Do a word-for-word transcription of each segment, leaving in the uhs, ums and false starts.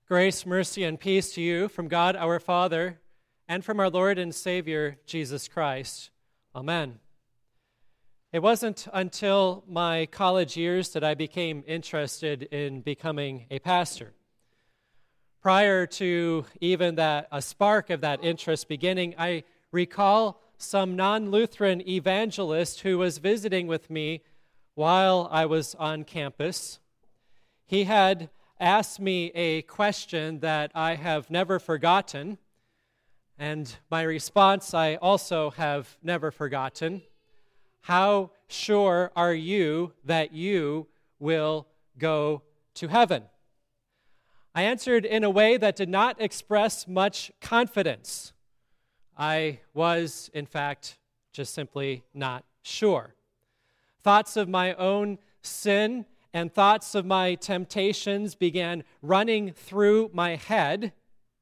Grace, mercy, and peace to you from God our Father and from our Lord and Savior, Jesus Christ. Amen. It wasn't until my college years that I became interested in becoming a pastor. Prior to even that, a spark of that interest beginning, I recall some non-Lutheran evangelist who was visiting with me while I was on campus. He had asked me a question that I have never forgotten, and my response I also have never forgotten. How sure are you that you will go to heaven? I answered in a way that did not express much confidence. I was, in fact, just simply not sure. Thoughts of my own sin and thoughts of my temptations began running through my head.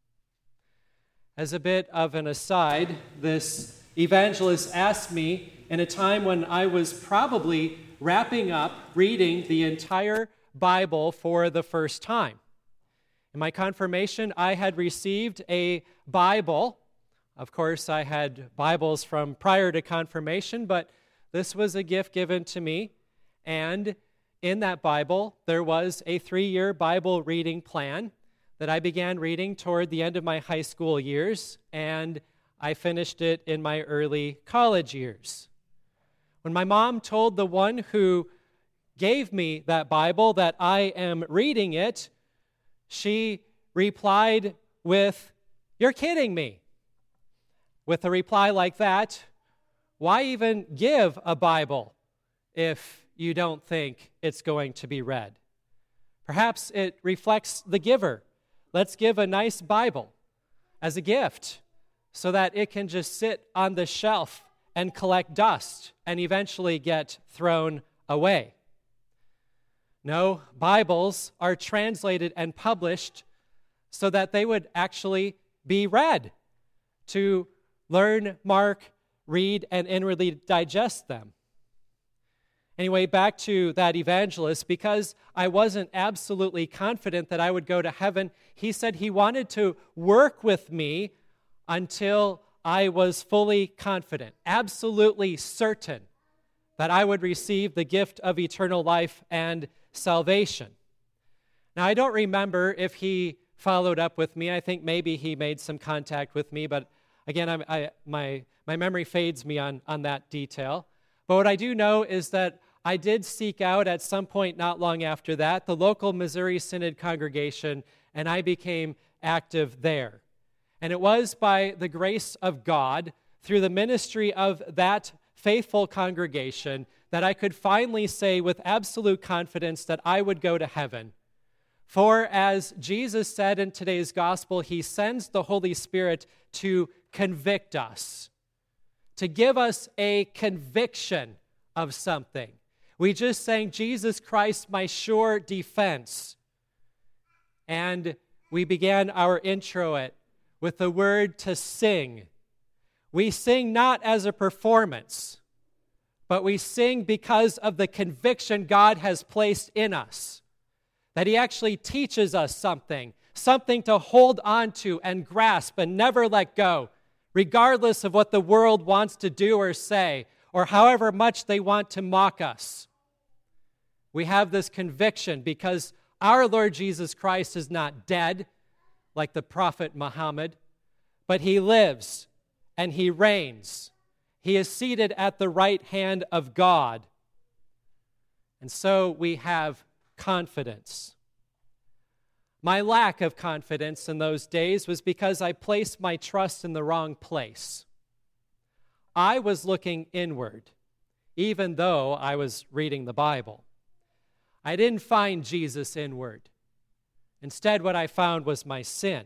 As a bit of an aside, this evangelist asked me in a time when I was probably wrapping up reading the entire Bible for the first time. In my confirmation, I had received a Bible. Of course, I had Bibles from prior to confirmation, but this was a gift given to me, and in that Bible, there was a three-year Bible reading plan that I began reading toward the end of my high school years, and I finished it in my early college years. When my mom told the one who gave me that Bible that I am reading it, she replied with, "You're kidding me." With a reply like that, why even give a Bible if you don't think it's going to be read? Perhaps it reflects the giver. Let's give a nice Bible as a gift so that it can just sit on the shelf and collect dust and eventually get thrown away. No, Bibles are translated and published so that they would actually be read, to learn, mark, read, and inwardly digest them. Anyway, back to that evangelist, because I wasn't absolutely confident that I would go to heaven, he said he wanted to work with me until I was fully confident, absolutely certain that I would receive the gift of eternal life and salvation. Now, I don't remember if he followed up with me. I think maybe he made some contact with me, but again, I, I, my, my memory fades me on, on that detail. But what I do know is that I did seek out at some point not long after that the local Missouri Synod congregation, and I became active there. And it was by the grace of God, through the ministry of that faithful congregation, that I could finally say with absolute confidence that I would go to heaven. For as Jesus said in today's gospel, he sends the Holy Spirit to convict us, to give us a conviction of something. We just sang, "Jesus Christ, my sure defense." And we began our intro with the word to sing. We sing not as a performance, but we sing because of the conviction God has placed in us, that he actually teaches us something, something to hold on to and grasp and never let go, regardless of what the world wants to do or say, or however much they want to mock us. We have this conviction because our Lord Jesus Christ is not dead like the prophet Muhammad, but he lives and he reigns. He is seated at the right hand of God. And so we have confidence. My lack of confidence in those days was because I placed my trust in the wrong place. I was looking inward, even though I was reading the Bible. I didn't find Jesus inward. Instead, what I found was my sin.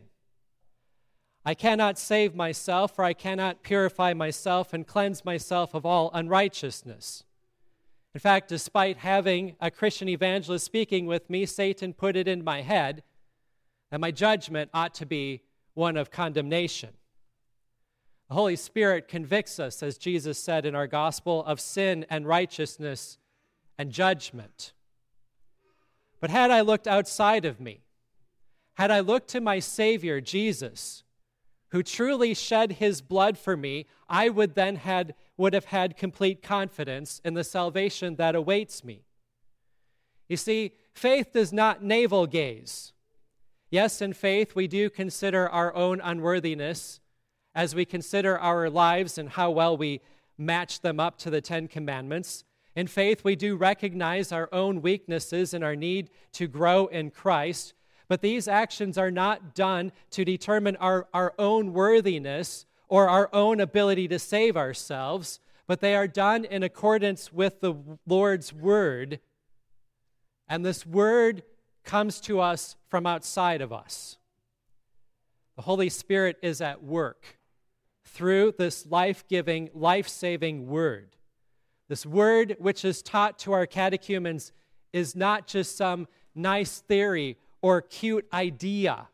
I cannot save myself, for I cannot purify myself and cleanse myself of all unrighteousness. In fact, despite having a Christian evangelist speaking with me, Satan put it in my head that my judgment ought to be one of condemnation. The Holy Spirit convicts us, as Jesus said in our gospel, of sin and righteousness and judgment. But had I looked outside of me, had I looked to my Savior, Jesus, who truly shed his blood for me, I would then had, would have had complete confidence in the salvation that awaits me. You see, faith does not navel gaze. Yes, in faith, we do consider our own unworthiness as we consider our lives and how well we match them up to the Ten Commandments. In faith, we do recognize our own weaknesses and our need to grow in Christ, but these actions are not done to determine our, our own worthiness or our own ability to save ourselves, but they are done in accordance with the Lord's word, and this word comes to us from outside of us. The Holy Spirit is at work through this life-giving, life-saving word. This word, which is taught to our catechumens, is not just some nice theory or cute idea,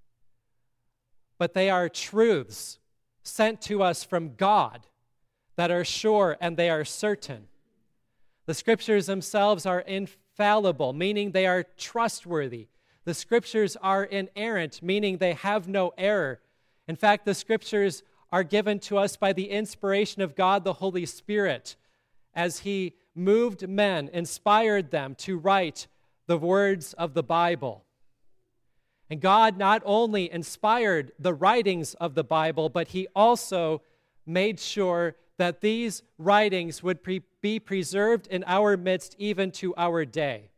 but they are truths sent to us from God that are sure and they are certain. The Scriptures themselves are infallible, meaning they are trustworthy. The Scriptures are inerrant, meaning they have no error. In fact, the Scriptures are given to us by the inspiration of God, the Holy Spirit, as He moved men, inspired them to write the words of the Bible. And God not only inspired the writings of the Bible, but He also made sure that these writings would pre- be preserved in our midst even to our day.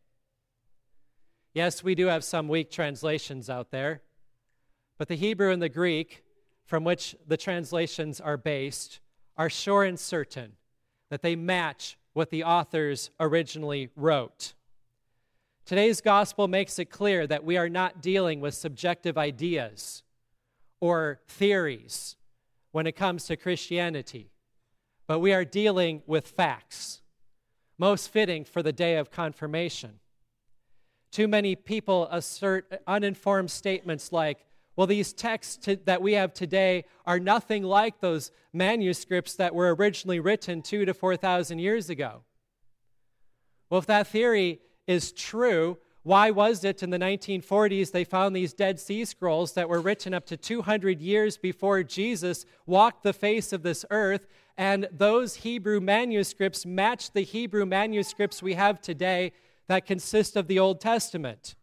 Yes, we do have some weak translations out there, but the Hebrew and the Greek, from which the translations are based, are sure and certain that they match what the authors originally wrote. Today's gospel makes it clear that we are not dealing with subjective ideas or theories when it comes to Christianity, but we are dealing with facts, most fitting for the day of confirmation. Too many people assert uninformed statements like, well, these texts to, that we have today are nothing like those manuscripts that were originally written two to four thousand years ago. Well, if that theory is true, why was it in the nineteen forties they found these Dead Sea Scrolls that were written up to two hundred years before Jesus walked the face of this earth, and those Hebrew manuscripts match the Hebrew manuscripts we have today that consist of the Old Testament?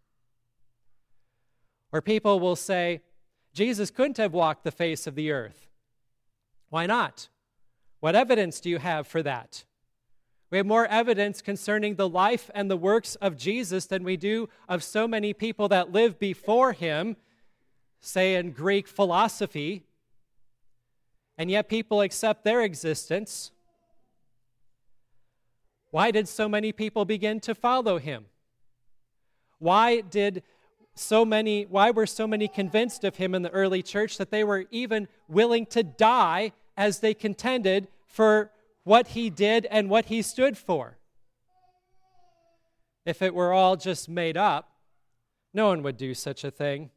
Or people will say, Jesus couldn't have walked the face of the earth. Why not? What evidence do you have for that? We have more evidence concerning the life and the works of Jesus than we do of so many people that lived before him, say in Greek philosophy, and yet people accept their existence. Why did so many people begin to follow him? Why did so many, why were so many convinced of him in the early church that they were even willing to die as they contended for what he did and what he stood for? If it were all just made up, no one would do such a thing.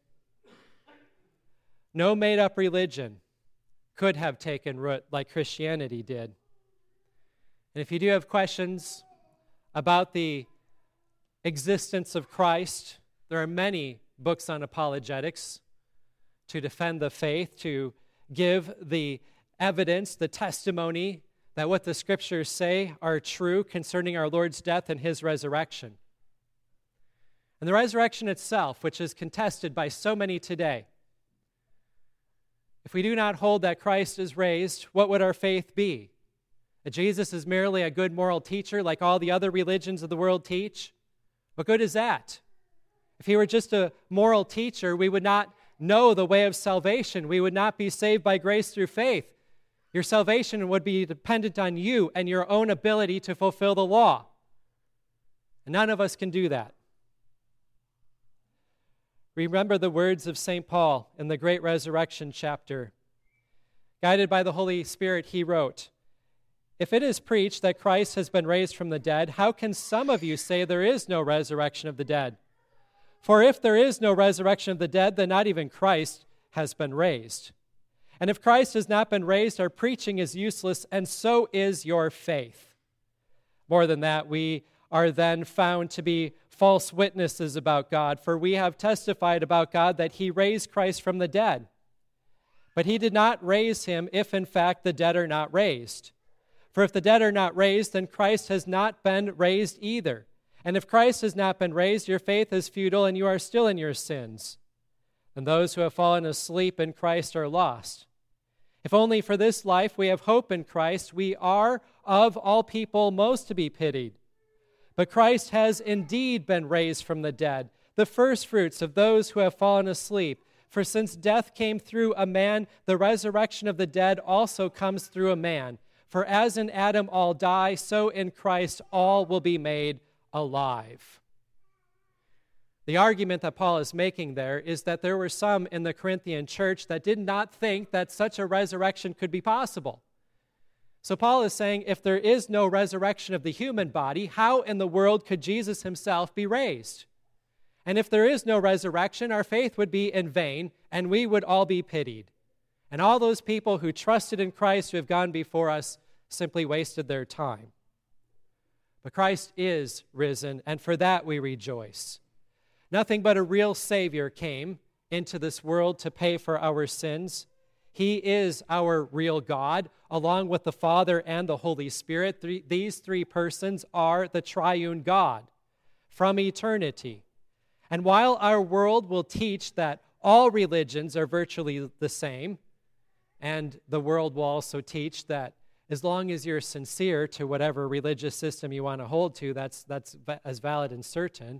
No made-up religion could have taken root like Christianity did. And if you do have questions about the existence of Christ, there are many books on apologetics to defend the faith, to give the evidence, the testimony that what the Scriptures say are true concerning our Lord's death and his resurrection. And the resurrection itself, which is contested by so many today. If we do not hold that Christ is raised, what would our faith be? That Jesus is merely a good moral teacher like all the other religions of the world teach? What good is that? If he were just a moral teacher, we would not know the way of salvation. We would not be saved by grace through faith. Your salvation would be dependent on you and your own ability to fulfill the law. And none of us can do that. Remember the words of Saint Paul in the Great Resurrection chapter. Guided by the Holy Spirit, he wrote, "If it is preached that Christ has been raised from the dead, how can some of you say there is no resurrection of the dead? For if there is no resurrection of the dead, then not even Christ has been raised. And if Christ has not been raised, our preaching is useless, and so is your faith. More than that, we are then found to be false witnesses about God, for we have testified about God that he raised Christ from the dead. But he did not raise him if in fact the dead are not raised. For if the dead are not raised, then Christ has not been raised either. And if Christ has not been raised, your faith is futile and you are still in your sins. And those who have fallen asleep in Christ are lost. If only for this life we have hope in Christ, we are of all people most to be pitied. But Christ has indeed been raised from the dead, the firstfruits of those who have fallen asleep. For since death came through a man, the resurrection of the dead also comes through a man. For as in Adam all die, so in Christ all will be made alive. The argument that Paul is making there is that there were some in the Corinthian church that did not think that such a resurrection could be possible. So Paul is saying, if there is no resurrection of the human body, how in the world could Jesus himself be raised? And if there is no resurrection, our faith would be in vain, and we would all be pitied. And all those people who trusted in Christ who have gone before us simply wasted their time. But Christ is risen, and for that we rejoice. Nothing but a real Savior came into this world to pay for our sins. He is our real God, along with the Father and the Holy Spirit. Three, these three persons are the triune God from eternity. And while our world will teach that all religions are virtually the same, and the world will also teach that as long as you're sincere to whatever religious system you want to hold to, that's, that's as valid and certain,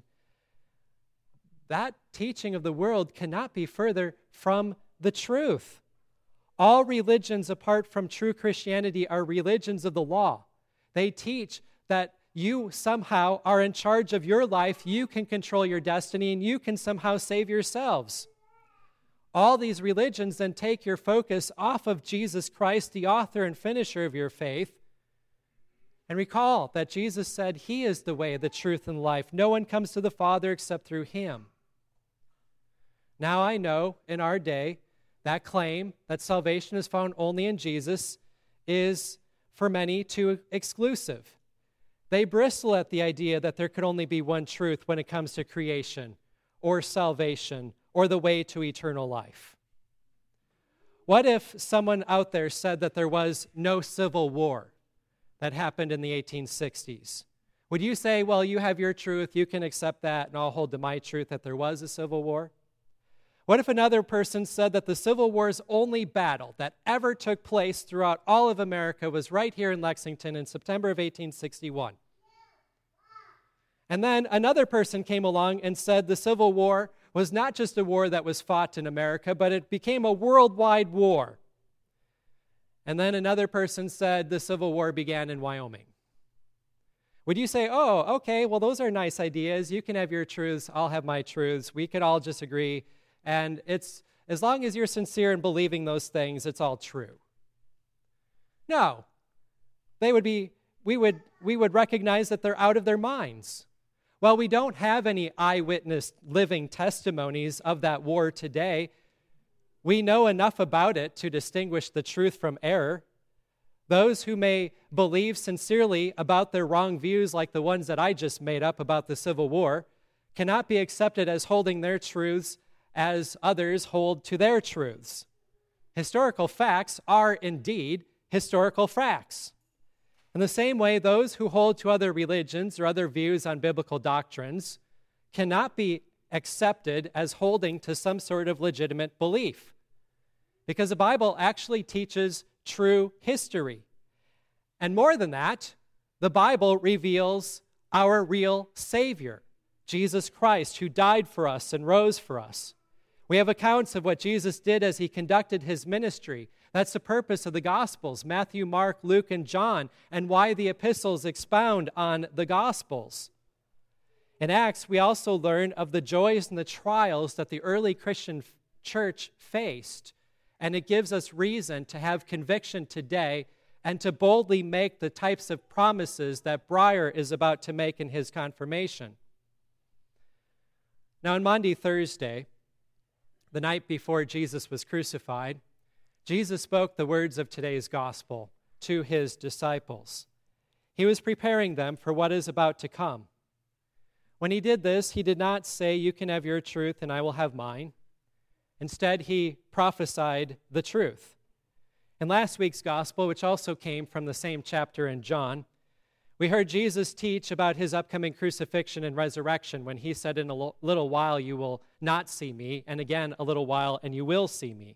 that teaching of the world cannot be further from the truth. All religions apart from true Christianity are religions of the law. They teach that you somehow are in charge of your life, you can control your destiny, and you can somehow save yourselves. All these religions then take your focus off of Jesus Christ, the author and finisher of your faith. And recall that Jesus said he is the way, the truth, and life. No one comes to the Father except through him. Now I know in our day that claim that salvation is found only in Jesus is for many too exclusive. They bristle at the idea that there could only be one truth when it comes to creation or salvation or the way to eternal life. What if someone out there said that there was no civil war that happened in the eighteen sixties? Would you say, well, you have your truth, you can accept that, and I'll hold to my truth that there was a civil war? What if another person said that the Civil War's only battle that ever took place throughout all of America was right here in Lexington in September of eighteen sixty-one? And then another person came along and said the Civil War was not just a war that was fought in America, but it became a worldwide war. And then another person said the Civil War began in Wyoming. Would you say, oh, okay, well, those are nice ideas. You can have your truths, I'll have my truths. We could all just agree. And it's as long as you're sincere in believing those things, it's all true. No. They would be, we would, we would recognize that they're out of their minds. While we don't have any eyewitness living testimonies of that war today, we know enough about it to distinguish the truth from error. Those who may believe sincerely about their wrong views, like the ones that I just made up about the Civil War, cannot be accepted as holding their truths as others hold to their truths. Historical facts are indeed historical facts. In the same way, those who hold to other religions or other views on biblical doctrines cannot be accepted as holding to some sort of legitimate belief, because the Bible actually teaches true history. And more than that, the Bible reveals our real Savior, Jesus Christ, who died for us and rose for us. We have accounts of what Jesus did as he conducted his ministry. That's the purpose of the Gospels, Matthew, Mark, Luke, and John, and why the epistles expound on the Gospels. In Acts, we also learn of the joys and the trials that the early Christian church faced, and it gives us reason to have conviction today and to boldly make the types of promises that Breyer is about to make in his confirmation. Now, on Maundy Thursday, the night before Jesus was crucified, Jesus spoke the words of today's gospel to his disciples. He was preparing them for what is about to come. When he did this, he did not say, "You can have your truth and I will have mine." Instead, he prophesied the truth. In last week's gospel, which also came from the same chapter in John, we heard Jesus teach about his upcoming crucifixion and resurrection when he said, "In a little while you will not see me, and again a little while and you will see me."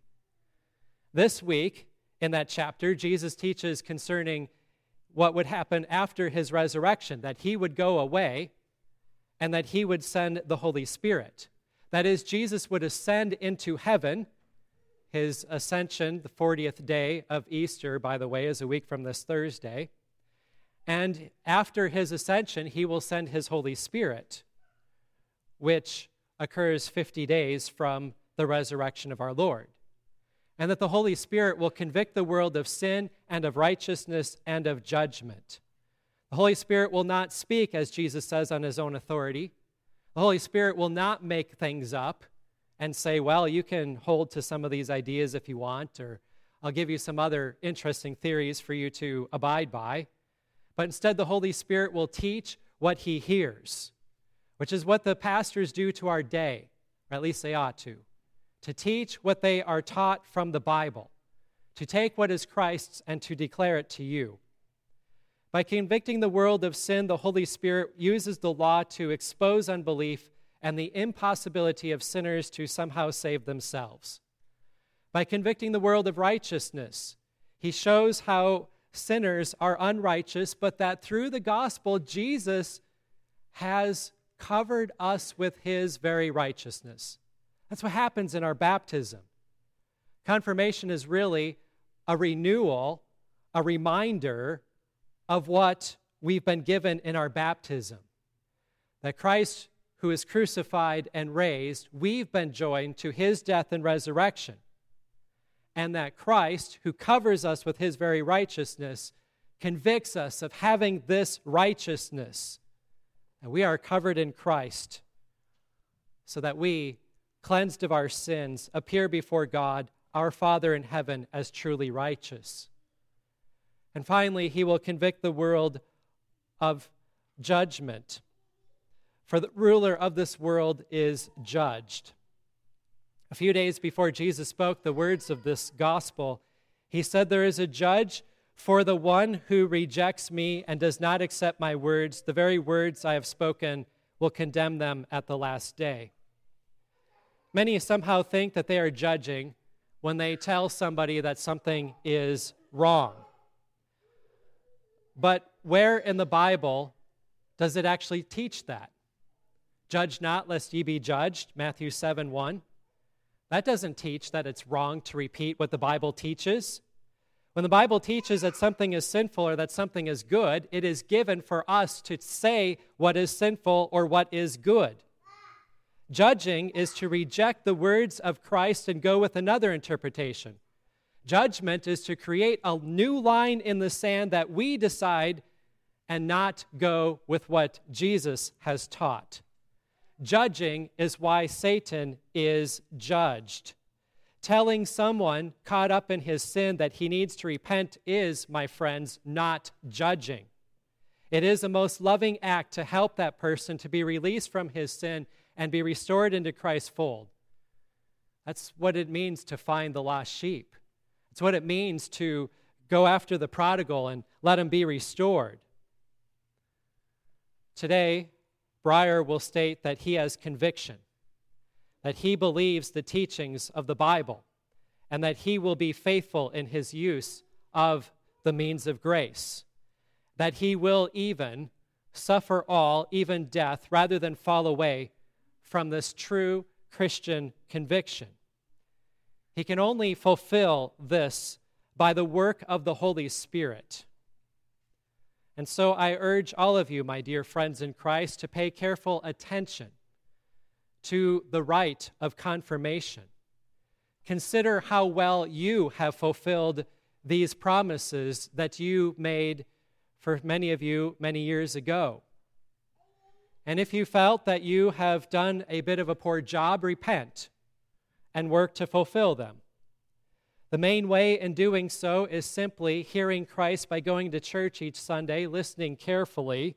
This week, in that chapter, Jesus teaches concerning what would happen after his resurrection, that he would go away and that he would send the Holy Spirit. That is, Jesus would ascend into heaven. His ascension, the fortieth day of Easter, by the way, is a week from this Thursday. And after his ascension, he will send his Holy Spirit, which occurs fifty days from the resurrection of our Lord. And that the Holy Spirit will convict the world of sin and of righteousness and of judgment. The Holy Spirit will not speak, as Jesus says, on his own authority. The Holy Spirit will not make things up and say, "Well, you can hold to some of these ideas if you want, or I'll give you some other interesting theories for you to abide by." But instead, the Holy Spirit will teach what he hears, which is what the pastors do to our day, or at least they ought to. To teach what they are taught from the Bible, to take what is Christ's and to declare it to you. By convicting the world of sin, the Holy Spirit uses the law to expose unbelief and the impossibility of sinners to somehow save themselves. By convicting the world of righteousness, he shows how sinners are unrighteous, but that through the gospel, Jesus has covered us with his very righteousness. That's what happens in our baptism. Confirmation is really a renewal, a reminder of what we've been given in our baptism. That Christ, who is crucified and raised, we've been joined to his death and resurrection. And that Christ, who covers us with his very righteousness, convicts us of having this righteousness. And we are covered in Christ so that we, cleansed of our sins, appear before God, our Father in heaven, as truly righteous. And finally, he will convict the world of judgment. For the ruler of this world is judged. A few days before Jesus spoke the words of this gospel, he said, "There is a judge for the one who rejects me and does not accept my words. The very words I have spoken will condemn them at the last day." Many somehow think that they are judging when they tell somebody that something is wrong. But where in the Bible does it actually teach that? "Judge not, lest ye be judged," Matthew seven one. That doesn't teach that it's wrong to repeat what the Bible teaches. When the Bible teaches that something is sinful or that something is good, it is given for us to say what is sinful or what is good. Judging is to reject the words of Christ and go with another interpretation. Judgment is to create a new line in the sand that we decide and not go with what Jesus has taught. Judging is why Satan is judged. Telling someone caught up in his sin that he needs to repent is, my friends, not judging. It is a most loving act to help that person to be released from his sin and be restored into Christ's fold. That's what it means to find the lost sheep. It's what it means to go after the prodigal and let him be restored. Today, Breyer will state that he has conviction, that he believes the teachings of the Bible, and that he will be faithful in his use of the means of grace, that he will even suffer all, even death, rather than fall away from this true Christian conviction. He can only fulfill this by the work of the Holy Spirit. And so I urge all of you, my dear friends in Christ, to pay careful attention to the rite of confirmation. Consider how well you have fulfilled these promises that you made for many of you many years ago. And if you felt that you have done a bit of a poor job, repent and work to fulfill them. The main way in doing so is simply hearing Christ by going to church each Sunday, listening carefully,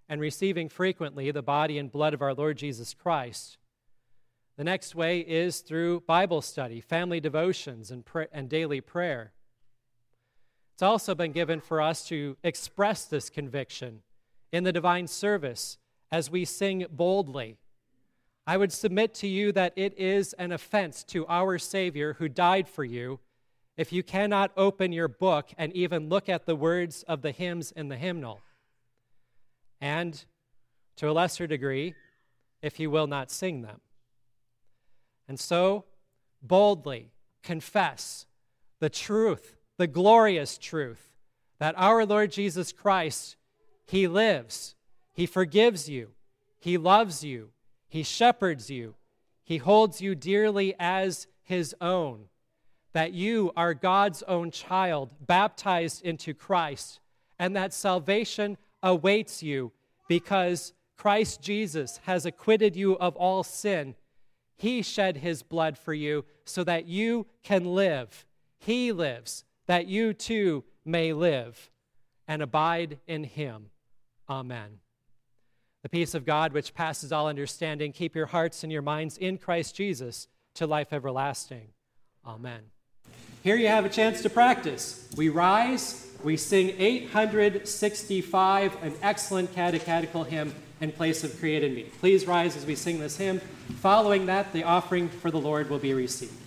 and receiving frequently the body and blood of our Lord Jesus Christ. The next way is through Bible study, family devotions, and, pray- and daily prayer. It's also been given for us to express this conviction in the divine service as we sing boldly. I would submit to you that it is an offense to our Savior who died for you if you cannot open your book and even look at the words of the hymns in the hymnal. And, to a lesser degree, if you will not sing them. And so, boldly confess the truth, the glorious truth, that our Lord Jesus Christ, He lives, He forgives you, He loves you, He shepherds you, He holds you dearly as His own, that you are God's own child, baptized into Christ, and that salvation awaits you because Christ Jesus has acquitted you of all sin. He shed His blood for you so that you can live. He lives, that you too may live and abide in Him. Amen. The peace of God, which passes all understanding, keep your hearts and your minds in Christ Jesus to life everlasting. Amen. Here you have a chance to practice. We rise, we sing eight hundred sixty-five, an excellent catechetical hymn in place of Create in Me. Please rise as we sing this hymn. Following that, the offering for the Lord will be received.